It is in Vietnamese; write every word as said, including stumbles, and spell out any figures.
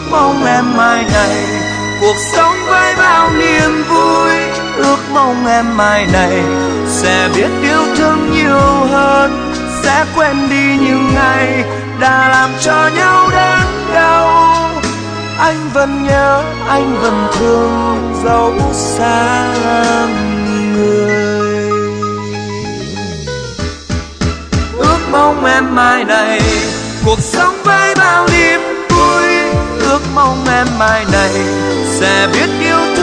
mong em mai này cuộc sống với bao niềm vui. Ước mong em mai này sẽ biết yêu thương nhiều hơn, sẽ quên đi những ngày đã làm cho nhau đớn đau. Anh vẫn nhớ, anh vẫn thương dẫu xa người. Ước mong em mai này cuộc sống với bao niềm vui. Ước mong em mai này sẽ biết yêu